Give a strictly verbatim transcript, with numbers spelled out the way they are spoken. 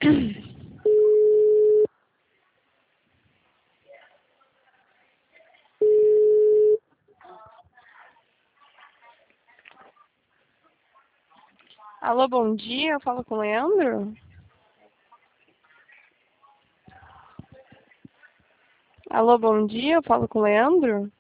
Alô, bom dia, eu falo com o Leandro? Alô, bom dia, eu falo com o Leandro?